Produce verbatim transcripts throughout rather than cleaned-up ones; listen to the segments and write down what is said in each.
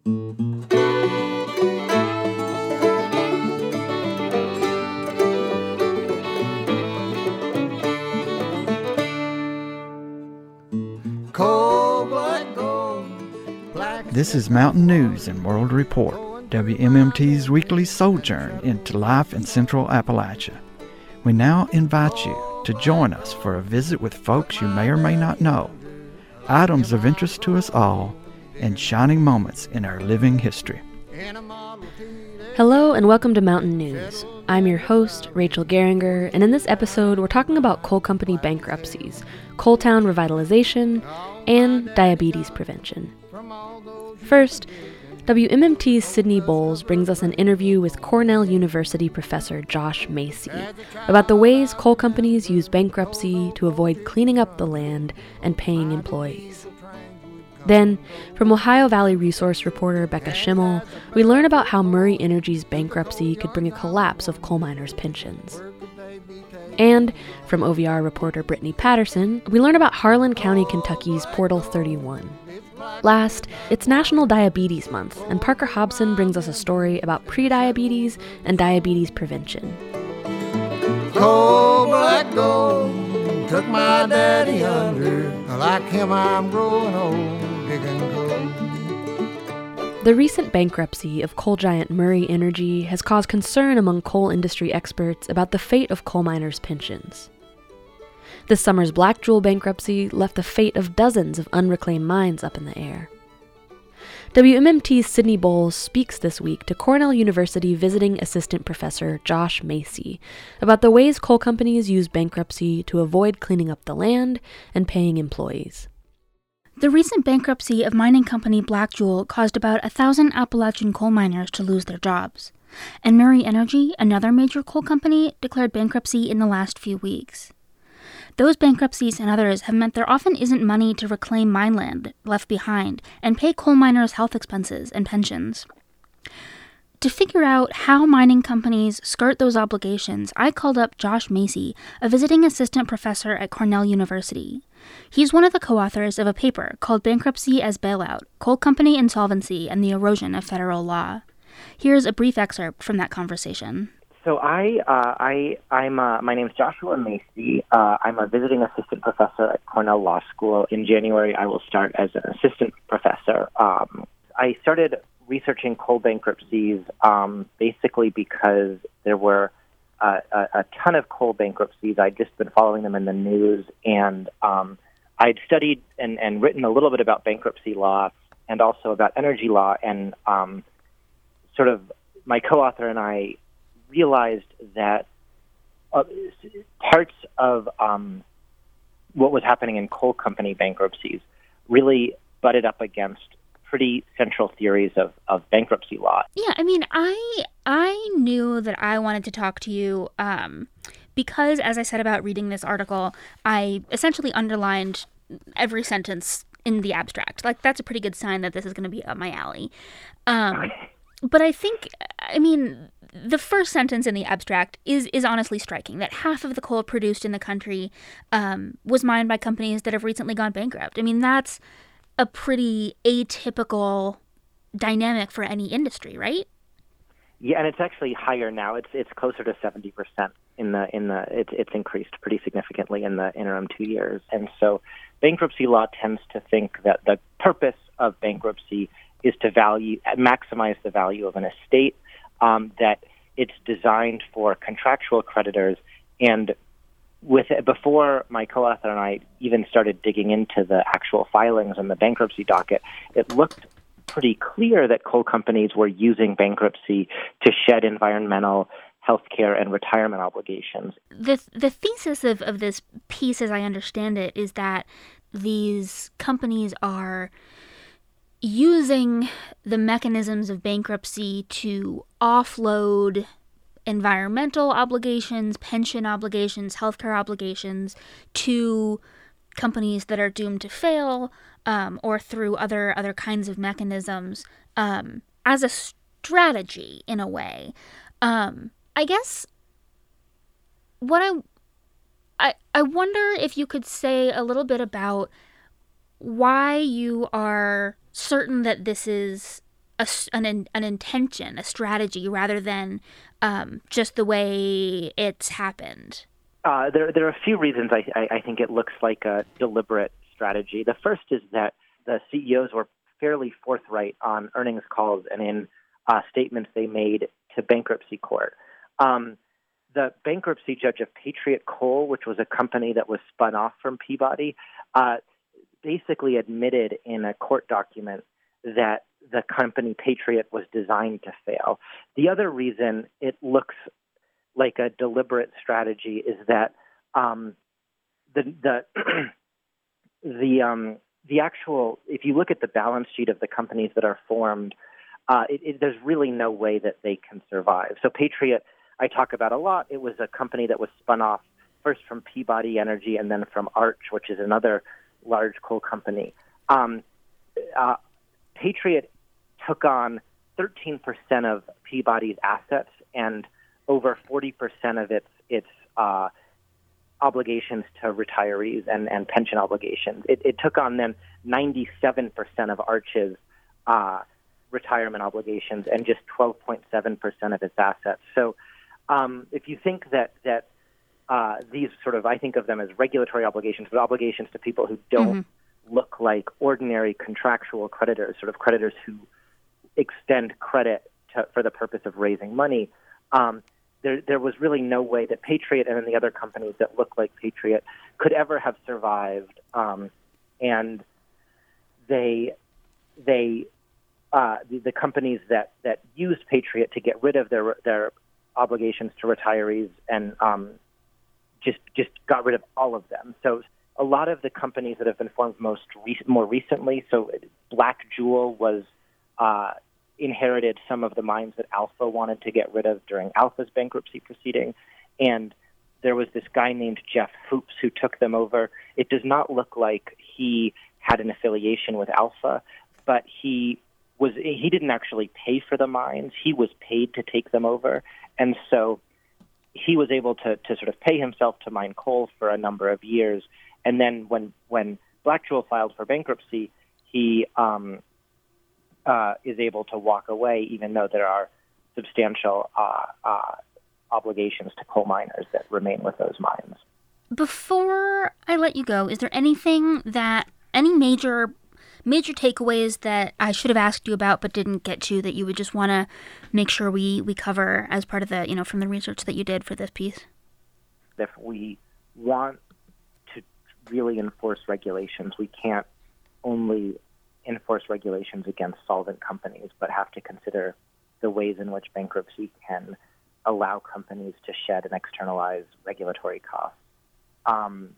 This is Mountain News and World Report, W M M T's weekly sojourn into life in Central Appalachia. We now invite you to join us for a visit with folks you may or may not know, items of interest to us all, and shining moments in our living history. Hello and welcome to Mountain News. I'm your host, Rachel Geringer, and in this episode we're talking about coal company bankruptcies, coal town revitalization, and diabetes prevention. First, W M M T's Sydney Bowles brings us an interview with Cornell University professor Josh Macy about the ways coal companies use bankruptcy to avoid cleaning up the land and paying employees. Then, from Ohio Valley Resource reporter Becca Schimmel, we learn about how Murray Energy's bankruptcy could bring a collapse of coal miners' pensions. And from O V R reporter Brittany Patterson, we learn about Harlan County, Kentucky's Portal thirty-one. Last, it's National Diabetes Month, and Parker Hobson brings us a story about prediabetes and diabetes prevention. Cold black gold took my daddy under. Like him, I'm growing old, digging gold. The recent bankruptcy of coal giant Murray Energy has caused concern among coal industry experts about the fate of coal miners' pensions. This summer's Black Jewel bankruptcy left the fate of dozens of unreclaimed mines up in the air. W M M T's Sydney Bowles speaks this week to Cornell University visiting assistant professor Josh Macy about the ways coal companies use bankruptcy to avoid cleaning up the land and paying employees. The recent bankruptcy of mining company Black Jewel caused about a thousand Appalachian coal miners to lose their jobs. And Murray Energy, another major coal company, declared bankruptcy in the last few weeks. Those bankruptcies and others have meant there often isn't money to reclaim mine land left behind and pay coal miners' health expenses and pensions. To figure out how mining companies skirt those obligations, I called up Josh Macy, a visiting assistant professor at Cornell University. He's one of the co-authors of a paper called Bankruptcy as Bailout, Coal Company Insolvency and the Erosion of Federal Law. Here's a brief excerpt from that conversation. So I, uh, I, I'm, uh, my name's Joshua Macy. Uh, I'm a visiting assistant professor at Cornell Law School. In January, I will start as an assistant professor. Um, I started researching coal bankruptcies um, basically because there were uh, a, a ton of coal bankruptcies. I'd just been following them in the news, and um, I'd studied and, and written a little bit about bankruptcy law and also about energy law, and um, sort of my co-author and I realized that uh, parts of um, what was happening in coal company bankruptcies really butted up against pretty central theories of, of bankruptcy law. Yeah, I mean, I I knew that I wanted to talk to you um, because, as I said about reading this article, I essentially underlined every sentence in the abstract. Like, that's a pretty good sign that this is going to be up my alley. Um, but I think, I mean, the first sentence in the abstract is is honestly striking, that half of the coal produced in the country um, was mined by companies that have recently gone bankrupt. I mean, that's a pretty atypical dynamic for any industry, right? Yeah, and it's actually higher now. It's it's closer to seventy percent in the in the it's it's increased pretty significantly in the interim two years. And so bankruptcy law tends to think that the purpose of bankruptcy is to value maximize the value of an estate. Um, that it's designed for contractual creditors, and with before my co-author and I even started digging into the actual filings and the bankruptcy docket, it looked pretty clear that coal companies were using bankruptcy to shed environmental, healthcare, and retirement obligations. The the thesis of, of this piece, as I understand it, is that these companies are using the mechanisms of bankruptcy to offload environmental obligations, pension obligations, healthcare obligations to companies that are doomed to fail, um, or through other other kinds of mechanisms um, as a strategy in a way. Um, I guess what I, I I wonder if you could say a little bit about why you are certain that this is a, an, an intention, a strategy, rather than um, just the way it's happened? Uh, there, there are a few reasons I, I, I think it looks like a deliberate strategy. The first is that the C E Os were fairly forthright on earnings calls and in uh, statements they made to bankruptcy court. Um, the bankruptcy judge of Patriot Coal, which was a company that was spun off from Peabody, uh, basically admitted in a court document that the company Patriot was designed to fail. The other reason it looks like a deliberate strategy is that um, the the the um, the actual, if you look at the balance sheet of the companies that are formed, uh, it, it, there's really no way that they can survive. So Patriot, I talk about a lot. It was a company that was spun off first from Peabody Energy and then from Arch, which is another large coal company. Um, uh, Patriot took on thirteen percent of Peabody's assets and over forty percent of its its uh, obligations to retirees and, and pension obligations. It, it took on then ninety-seven percent of Arch's uh, retirement obligations and just twelve point seven percent of its assets. So um, if you think that that uh, these sort of, I think of them as regulatory obligations, but obligations to people who don't mm-hmm. look like ordinary contractual creditors, sort of creditors who extend credit to, for the purpose of raising money, um, There, there was really no way that Patriot and then the other companies that look like Patriot could ever have survived. Um, and they, they, uh, the, the companies that, that used Patriot to get rid of their their obligations to retirees and um, just just got rid of all of them. So a lot of the companies that have been formed most re- more recently, so Black Jewel was. Uh, inherited some of the mines that Alpha wanted to get rid of during Alpha's bankruptcy proceeding. And there was this guy named Jeff Hoops who took them over. It does not look like he had an affiliation with Alpha, but he was he didn't actually pay for the mines. He was paid to take them over. And so he was able to, to sort of pay himself to mine coal for a number of years. And then when, when Black Jewel filed for bankruptcy, he... Um, Uh, is able to walk away, even though there are substantial uh, uh, obligations to coal miners that remain with those mines. Before I let you go, is there anything that, any major major takeaways that I should have asked you about but didn't get to that you would just want to make sure we, we cover as part of the, you know, from the research that you did for this piece? If we want to really enforce regulations, we can't only enforce regulations against solvent companies, but have to consider the ways in which bankruptcy can allow companies to shed and externalize regulatory costs. Um,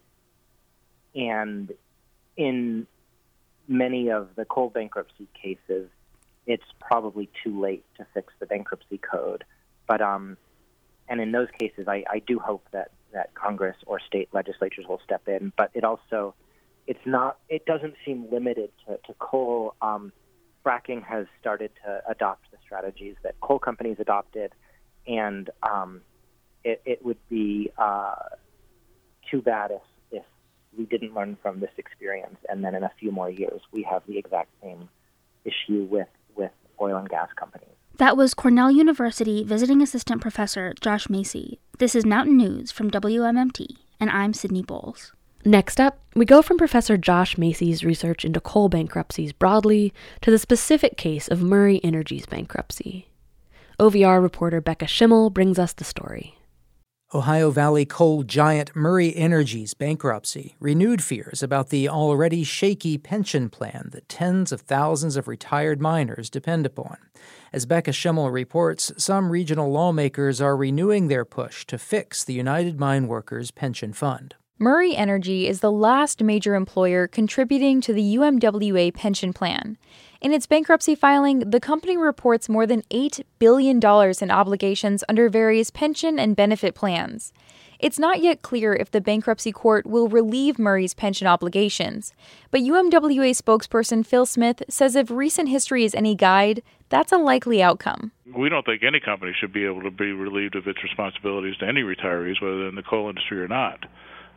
and in many of the coal bankruptcy cases, it's probably too late to fix the bankruptcy code. But um, and in those cases, I, I do hope that, that Congress or state legislatures will step in. But it also It's not. It doesn't seem limited to, to coal. Um, fracking has started to adopt the strategies that coal companies adopted, and um, it, it would be uh, too bad if, if we didn't learn from this experience, and then in a few more years we have the exact same issue with, with oil and gas companies. That was Cornell University Visiting Assistant Professor Josh Macy. This is Mountain News from W M M T, and I'm Sydney Bowles. Next up, we go from Professor Josh Macy's research into coal bankruptcies broadly to the specific case of Murray Energy's bankruptcy. O V R reporter Becca Schimmel brings us the story. Ohio Valley coal giant Murray Energy's bankruptcy renewed fears about the already shaky pension plan that tens of thousands of retired miners depend upon. As Becca Schimmel reports, some regional lawmakers are renewing their push to fix the United Mine Workers Pension Fund. Murray Energy is the last major employer contributing to the U M W A pension plan. In its bankruptcy filing, the company reports more than eight billion dollars in obligations under various pension and benefit plans. It's not yet clear if the bankruptcy court will relieve Murray's pension obligations, but U M W A spokesperson Phil Smith says if recent history is any guide, that's a likely outcome. We don't think any company should be able to be relieved of its responsibilities to any retirees, whether they're in the coal industry or not.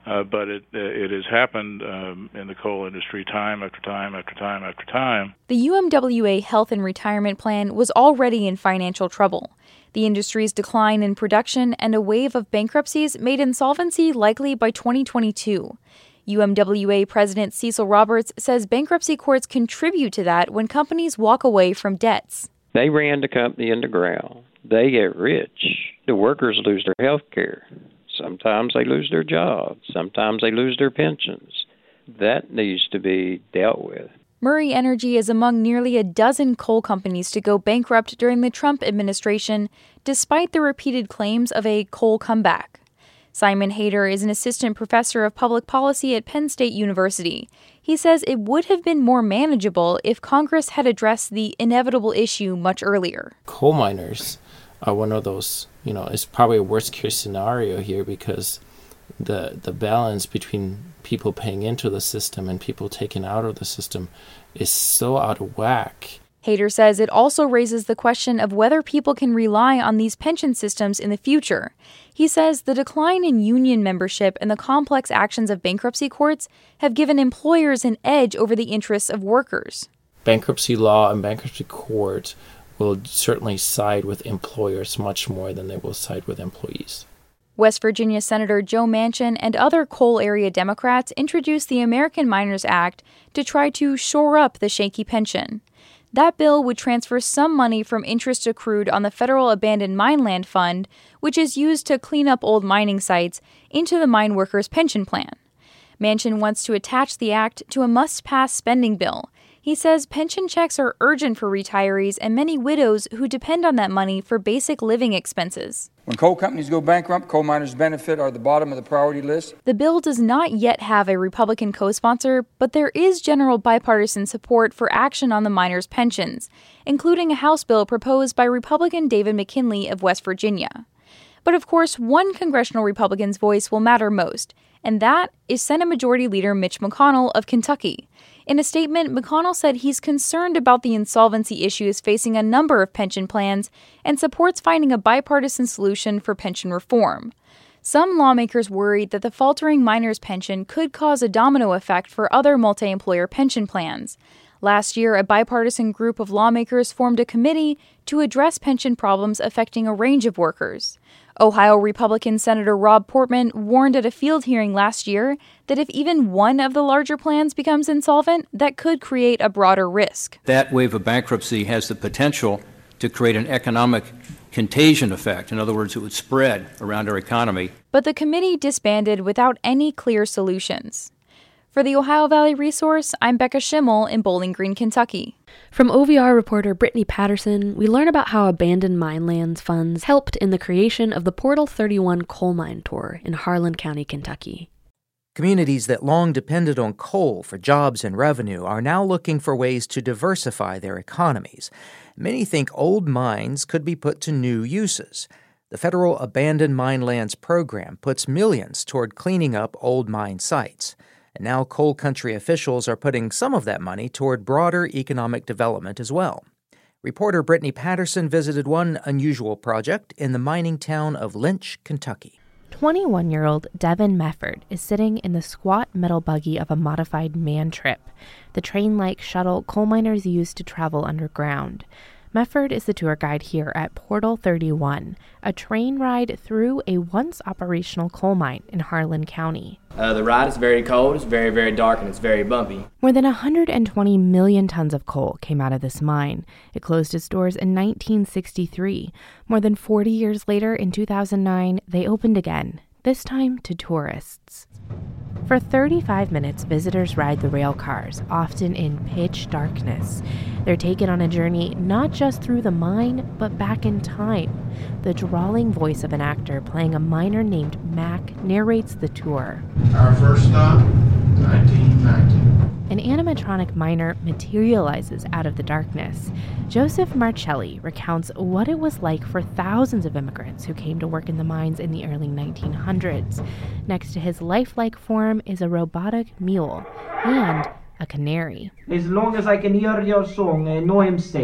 uh, but it uh, it has happened um, in the coal industry time after time after time after time. The U M W A Health and Retirement Plan was already in financial trouble. The industry's decline in production and a wave of bankruptcies made insolvency likely by twenty twenty-two. U M W A President Cecil Roberts says bankruptcy courts contribute to that when companies walk away from debts. They ran the company in the ground. They get rich. The workers lose their health care. Sometimes they lose their jobs. Sometimes they lose their pensions. That needs to be dealt with. Murray Energy is among nearly a dozen coal companies to go bankrupt during the Trump administration, despite the repeated claims of a coal comeback. Simon Hayter is an assistant professor of public policy at Penn State University. He says it would have been more manageable if Congress had addressed the inevitable issue much earlier. Coal miners are one of those, you know, it's probably a worst case scenario here because the the balance between people paying into the system and people taken out of the system is so out of whack. Hayter says it also raises the question of whether people can rely on these pension systems in the future. He says the decline in union membership and the complex actions of bankruptcy courts have given employers an edge over the interests of workers. Bankruptcy law and bankruptcy court will certainly side with employers much more than they will side with employees. West Virginia Senator Joe Manchin and other coal area Democrats introduced the American Miners Act to try to shore up the shaky pension. That bill would transfer some money from interest accrued on the Federal Abandoned Mine Land Fund, which is used to clean up old mining sites, into the mine workers' pension plan. Manchin wants to attach the act to a must-pass spending bill. He says pension checks are urgent for retirees and many widows who depend on that money for basic living expenses. When coal companies go bankrupt, coal miners' benefit are at the bottom of the priority list. The bill does not yet have a Republican co-sponsor, but there is general bipartisan support for action on the miners' pensions, including a House bill proposed by Republican David McKinley of West Virginia. But of course, one congressional Republican's voice will matter most, and that is Senate Majority Leader Mitch McConnell of Kentucky. In a statement, McConnell said he's concerned about the insolvency issues facing a number of pension plans and supports finding a bipartisan solution for pension reform. Some lawmakers worried that the faltering miners' pension could cause a domino effect for other multi-employer pension plans. Last year, a bipartisan group of lawmakers formed a committee to address pension problems affecting a range of workers. Ohio Republican Senator Rob Portman warned at a field hearing last year that if even one of the larger plans becomes insolvent, that could create a broader risk. That wave of bankruptcy has the potential to create an economic contagion effect. In other words, it would spread around our economy. But the committee disbanded without any clear solutions. For the Ohio Valley Resource, I'm Becca Schimmel in Bowling Green, Kentucky. From O V R reporter Brittany Patterson, we learn about how abandoned mine lands funds helped in the creation of the Portal thirty-one coal mine tour in Harlan County, Kentucky. Communities that long depended on coal for jobs and revenue are now looking for ways to diversify their economies. Many think old mines could be put to new uses. The Federal Abandoned Mine Lands Program puts millions toward cleaning up old mine sites. And now coal country officials are putting some of that money toward broader economic development as well. Reporter Brittany Patterson visited one unusual project in the mining town of Lynch, Kentucky. twenty-one-year-old Devin Mefford is sitting in the squat metal buggy of a modified Man Trip, the train-like shuttle coal miners use to travel underground. Mefford is the tour guide here at Portal thirty-one, a train ride through a once-operational coal mine in Harlan County. Uh, the ride is very cold, it's very, very dark, and it's very bumpy. More than one hundred twenty million tons of coal came out of this mine. It closed its doors in nineteen sixty-three. More than forty years later, in two thousand nine, they opened again, this time to tourists. For thirty-five minutes, visitors ride the rail cars, often in pitch darkness. They're taken on a journey not just through the mine, but back in time. The drawling voice of an actor playing a miner named Mac narrates the tour. Our first stop, nineteen ninety. An animatronic miner materializes out of the darkness. Joseph Marcelli recounts what it was like for thousands of immigrants who came to work in the mines in the early nineteen hundreds. Next to his lifelike form is a robotic mule and a canary. As long as I can hear your song, I know I'm safe.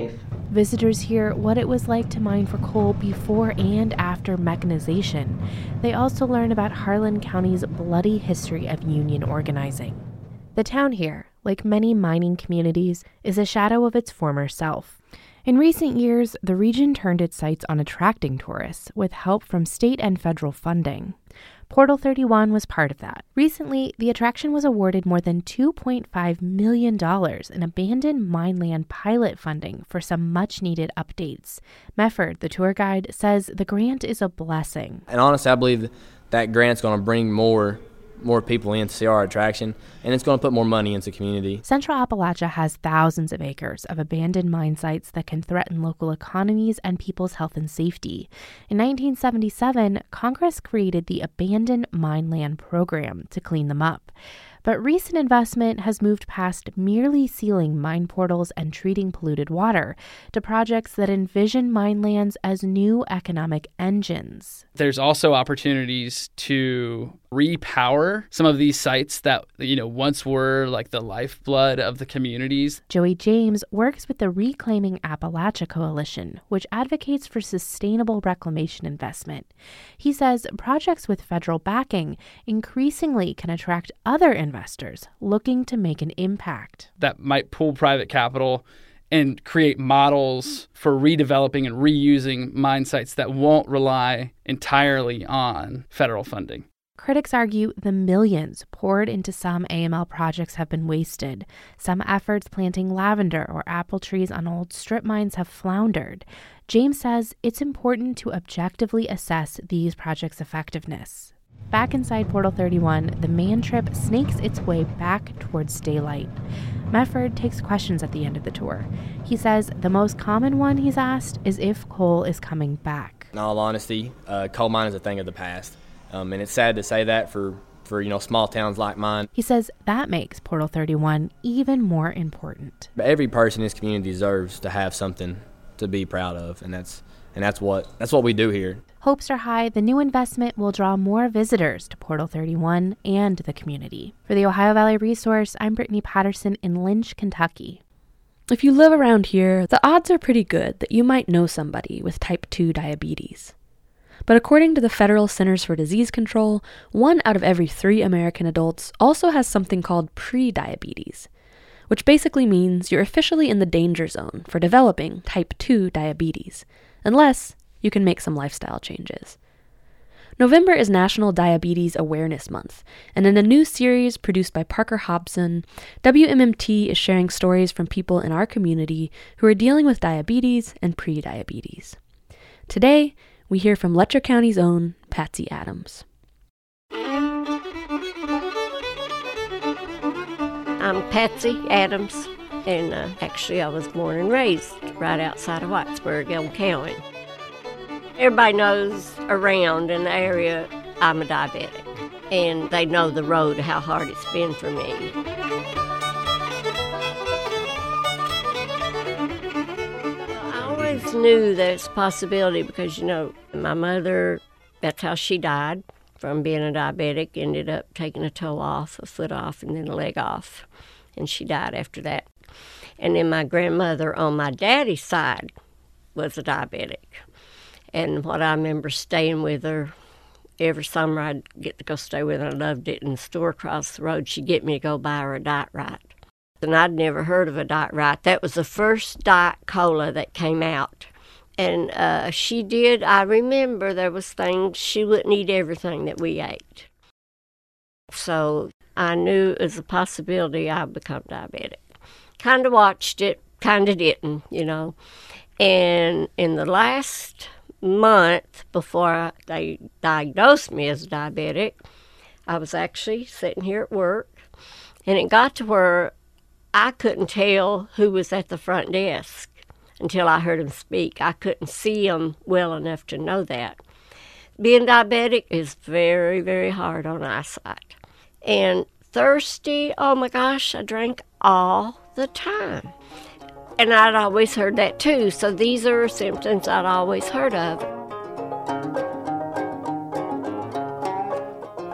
Visitors hear what it was like to mine for coal before and after mechanization. They also learn about Harlan County's bloody history of union organizing. The town here, like many mining communities, is a shadow of its former self. In recent years, the region turned its sights on attracting tourists with help from state and federal funding. Portal thirty-one was part of that. Recently, the attraction was awarded more than two point five million dollars in abandoned mine land pilot funding for some much-needed updates. Mefford, the tour guide, says the grant is a blessing. And honestly, I believe that grant's going to bring more more people in to see our attraction, and it's going to put more money into the community. Central Appalachia has thousands of acres of abandoned mine sites that can threaten local economies and people's health and safety. In nineteen seventy-seven, Congress created the Abandoned Mine Land Program to clean them up. But recent investment has moved past merely sealing mine portals and treating polluted water to projects that envision mine lands as new economic engines. There's also opportunities to repower some of these sites that, you know, once were like the lifeblood of the communities. Joey James works with the Reclaiming Appalachia Coalition, which advocates for sustainable reclamation investment. He says projects with federal backing increasingly can attract other investors looking to make an impact. That might pull private capital and create models for redeveloping and reusing mine sites that won't rely entirely on federal funding. Critics argue the millions poured into some A M L projects have been wasted. Some efforts planting lavender or apple trees on old strip mines have floundered. James says it's important to objectively assess these projects' effectiveness. Back inside Portal thirty-one, the man trip snakes its way back towards daylight. Mefford takes questions at the end of the tour. He says the most common one he's asked is if coal is coming back. In all honesty, uh, coal mine is a thing of the past. Um, and it's sad to say that for, for, you know, small towns like mine. He says that makes Portal thirty-one even more important. But every person in this community deserves to have something to be proud of, and that's and that's what that's what we do here. Hopes are high the new investment will draw more visitors to Portal thirty-one and the community. For the Ohio Valley Resource, I'm Brittany Patterson in Lynch, Kentucky. If you live around here, the odds are pretty good that you might know somebody with type two diabetes. But according to the Federal Centers for Disease Control, one out of every three American adults also has something called prediabetes, which basically means you're officially in the danger zone for developing type two diabetes, unless you can make some lifestyle changes. November is National Diabetes Awareness Month, and in a new series produced by Parker Hobson, W M M T is sharing stories from people in our community who are dealing with diabetes and prediabetes. Today, we hear from Letcher County's own Patsy Adams. I'm Patsy Adams, and uh, actually I was born and raised right outside of Whitesburg, Elm County. Everybody knows around in the area I'm a diabetic, and they know the road, how hard it's been for me. I always knew there's a possibility because, you know, my mother, that's how she died from being a diabetic, ended up taking a toe off, a foot off, and then a leg off, and she died after that. And then my grandmother on my daddy's side was a diabetic. And what I remember staying with her, every summer I'd get to go stay with her. I loved it. In the store across the road, she'd get me to go buy her a Diet Right. And I'd never heard of a Diet Right. That was the first Diet Cola that came out. And uh, she did, I remember there was things, she wouldn't eat everything that we ate. So I knew it was a possibility I'd become diabetic. Kind of watched it, kind of didn't, you know. And in the last month before they diagnosed me as diabetic, I was actually sitting here at work, and it got to where I couldn't tell who was at the front desk until I heard him speak. I couldn't see him well enough to know that. Being diabetic is very, very hard on eyesight. And thirsty, oh my gosh, I drank all the time. And I'd always heard that too, so these are symptoms I'd always heard of.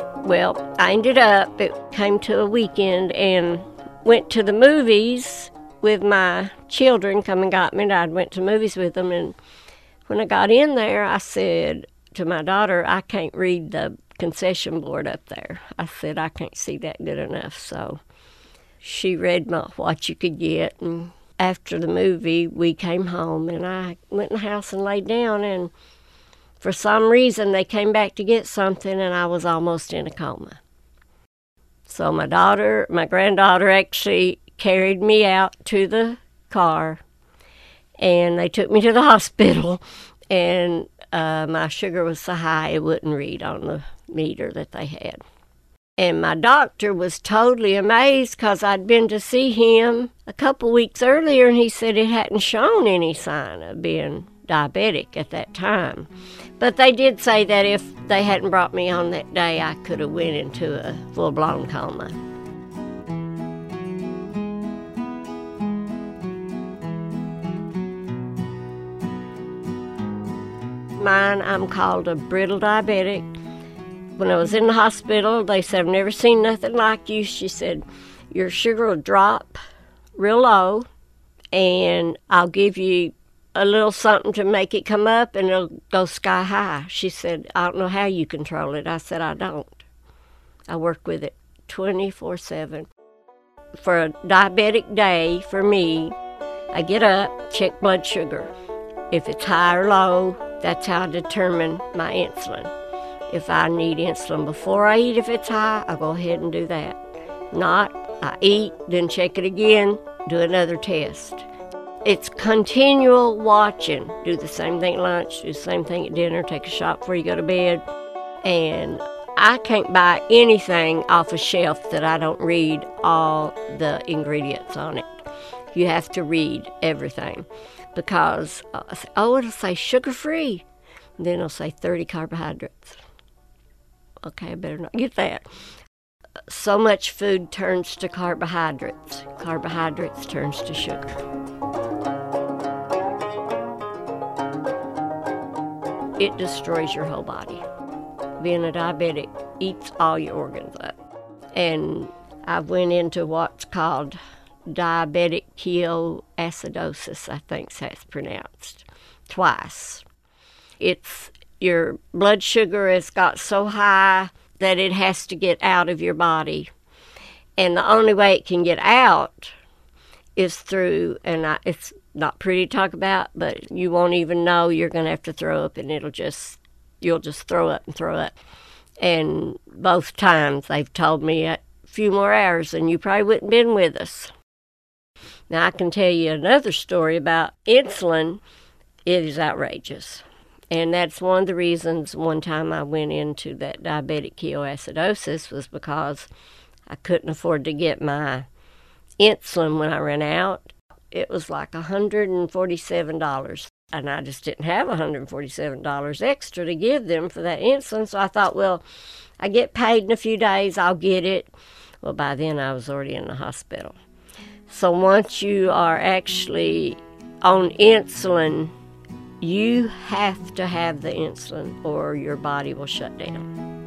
Well, I ended up, it came to a weekend and went to the movies with my children, come and got me, and I went to movies with them. And when I got in there, I said to my daughter, I can't read the concession board up there. I said, I can't see that good enough. So she read my what you could get. And after the movie, we came home, and I went in the house and laid down. And for some reason, they came back to get something, and I was almost in a coma. So my daughter, my granddaughter actually carried me out to the car, and they took me to the hospital, and uh, my sugar was so high it wouldn't read on the meter that they had. And my doctor was totally amazed because I'd been to see him a couple weeks earlier, and he said it hadn't shown any sign of being diabetic at that time. But they did say that if they hadn't brought me on that day, I could have went into a full-blown coma. Mine, I'm called a brittle diabetic. When I was in the hospital, they said, I've never seen nothing like you. She said, your sugar will drop real low, and I'll give you a little something to make it come up, and it'll go sky high. She said, I don't know how you control it. I said, I don't. I work with it twenty-four seven. For a diabetic day, for me, I get up, check blood sugar. If it's high or low, that's how I determine my insulin. If I need insulin before I eat, if it's high, I'll go ahead and do that. Not, I eat, then check it again, do another test. It's continual watching. Do the same thing at lunch, do the same thing at dinner, take a shot before you go to bed. And I can't buy anything off a shelf that I don't read all the ingredients on it. You have to read everything. Because, uh, oh, it'll say sugar-free. Then it'll say thirty carbohydrates. Okay, I better not get that. So much food turns to carbohydrates. Carbohydrates turns to sugar. It destroys your whole body. Being a diabetic eats all your organs up. And I went into what's called diabetic ketoacidosis, I think that's pronounced, twice. It's your blood sugar has got so high that it has to get out of your body. And the only way it can get out is through, and I, it's not pretty to talk about, but you won't even know you're going to have to throw up, and it'll just, you'll just throw up and throw up. And both times they've told me a few more hours, and you probably wouldn't have been with us. Now, I can tell you another story about insulin. It is outrageous. And that's one of the reasons one time I went into that diabetic ketoacidosis was because I couldn't afford to get my insulin when I ran out. It was like one hundred forty-seven dollars. And I just didn't have one hundred forty-seven dollars extra to give them for that insulin. So I thought, well, I get paid in a few days, I'll get it. Well, by then I was already in the hospital. So once you are actually on insulin, you have to have the insulin or your body will shut down.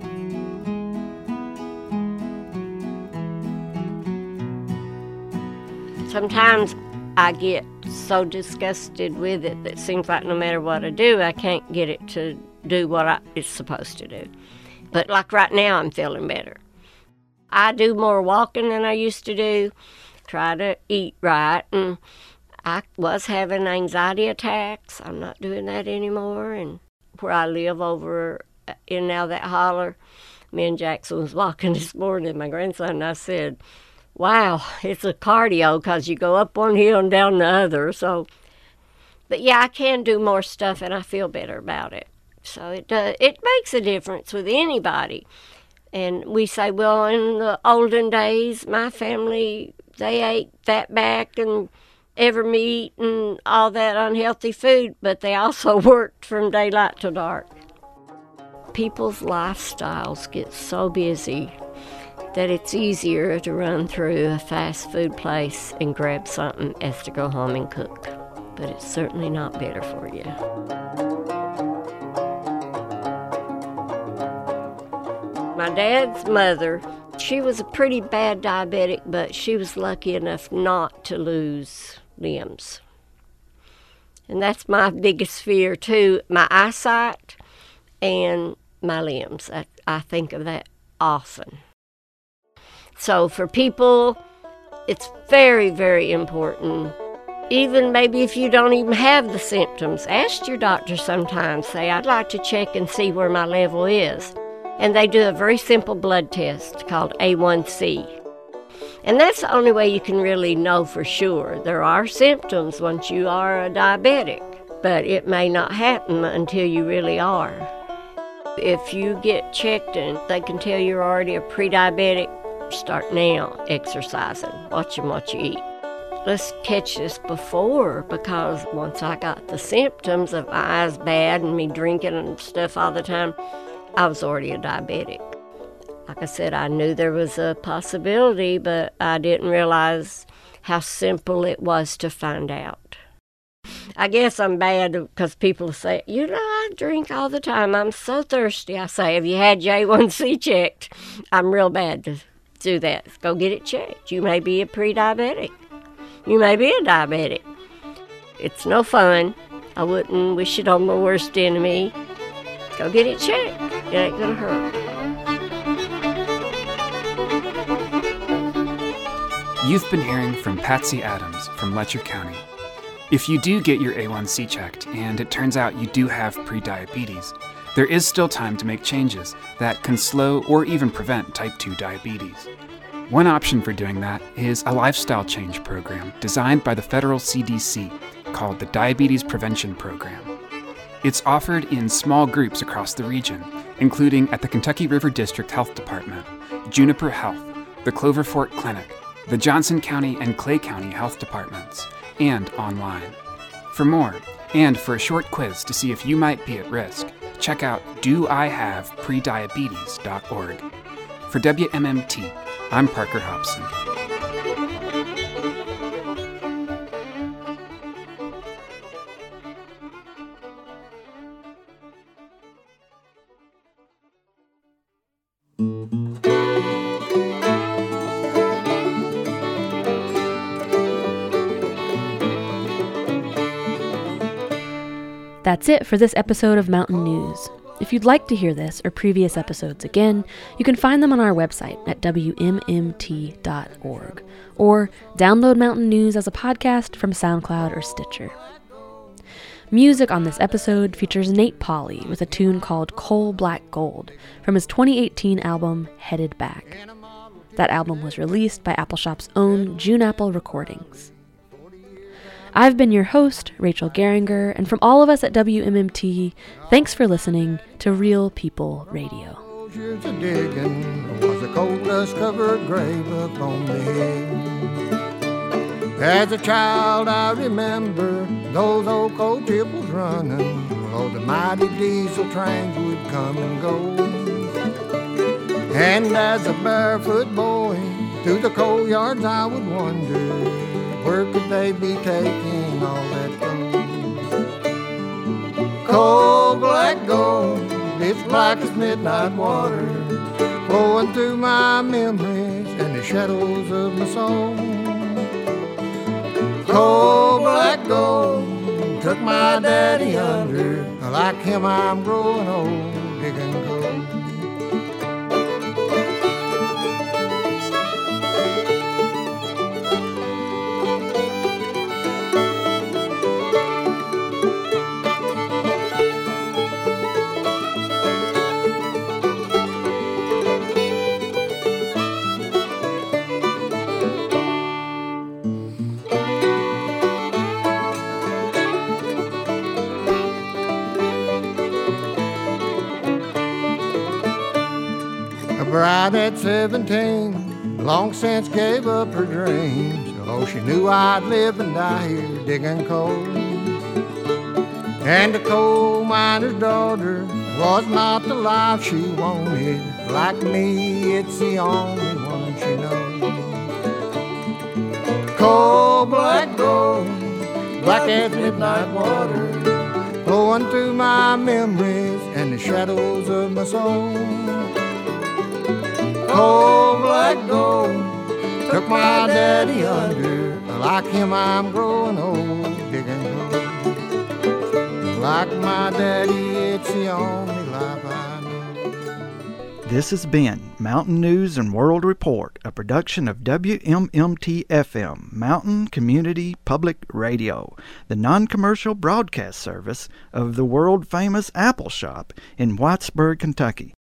Sometimes I get so disgusted with it that it seems like no matter what I do, I can't get it to do what I, it's supposed to do. But like right now, I'm feeling better. I do more walking than I used to do. Try to eat right, and I was having anxiety attacks. I'm not doing that anymore. And where I live over in now that holler, me and Jackson was walking this morning, my grandson, and I said, wow, it's a cardio because you go up one hill and down the other. So, but yeah, I can do more stuff, and I feel better about it. So it does, it makes a difference with anybody. And we say, well, in the olden days, my family, they ate fat back and ever meat and all that unhealthy food, but they also worked from daylight till dark. People's lifestyles get so busy that it's easier to run through a fast food place and grab something as to go home and cook. But it's certainly not better for you. My dad's mother, She was a pretty bad diabetic, but she was lucky enough not to lose limbs. And that's my biggest fear, too, my eyesight and my limbs. I, I think of that often. So for people, it's very, very important. Even maybe if you don't even have the symptoms, ask your doctor sometimes. Say, I'd like to check and see where my level is. And they do a very simple blood test called A one C. And that's the only way you can really know for sure. There are symptoms once you are a diabetic, but it may not happen until you really are. If you get checked and they can tell you're already a pre-diabetic, start now exercising, watching what you eat. Let's catch this before, because once I got the symptoms of my eyes bad and me drinking and stuff all the time, I was already a diabetic. Like I said, I knew there was a possibility, but I didn't realize how simple it was to find out. I guess I'm bad because people say, you know, I drink all the time. I'm so thirsty. I say, have you had your A one C checked? I'm real bad to do that. Go get it checked. You may be a pre-diabetic. You may be a diabetic. It's no fun. I wouldn't wish it on my worst enemy. Go get it checked. It ain't gonna hurt. You've been hearing from Patsy Adams from Letcher County. If you do get your A one C checked and it turns out you do have prediabetes, there is still time to make changes that can slow or even prevent type two diabetes. One option for doing that is a lifestyle change program designed by the federal C D C called the Diabetes Prevention Program. It's offered in small groups across the region, including at the Kentucky River District Health Department, Juniper Health, the Clover Fort Clinic, the Johnson County and Clay County Health Departments, and online. For more, and for a short quiz to see if you might be at risk, check out do I have prediabetes dot org. For W M M T, I'm Parker Hobson. That's it for this episode of Mountain News. If you'd like to hear this or previous episodes again, you can find them on our website at W M M T dot org, or download Mountain News as a podcast from SoundCloud or Stitcher. Music on this episode features Nate Pauley with a tune called Coal Black Gold from his twenty eighteen album Headed Back. That album was released by Appleshop's own June Apple Recordings. I've been your host, Rachel Geringer, and from all of us at W M M T, thanks for listening to Real People Radio. Years of digging was a coal dust covered grave upon the hill. As a child, I remember those old coal tipples running, oh, the mighty diesel trains would come and go. And as a barefoot boy through the coal yards, I would wonder, where could they be taking all that gold? Coal black gold, it's black as midnight water, flowing through my memories and the shadows of my soul. Coal black gold, took my daddy under, like him I'm growing old, digging gold. Bride at seventeen, long since gave up her dreams. Oh, she knew I'd live and die here digging coal. And the coal miner's daughter was not the life she wanted. Like me, it's the only one she knows. Coal black gold, black as midnight water, flowing through my memories and the shadows of my soul. coal black gold took my daddy under. Like him I'm growing old, digging gold. Like my daddy, it's the only life I know. This has been Mountain News and World Report, a production of W M M T F M, Mountain Community Public Radio, the non-commercial broadcast service of the world-famous Apple Shop in Whitesburg, Kentucky.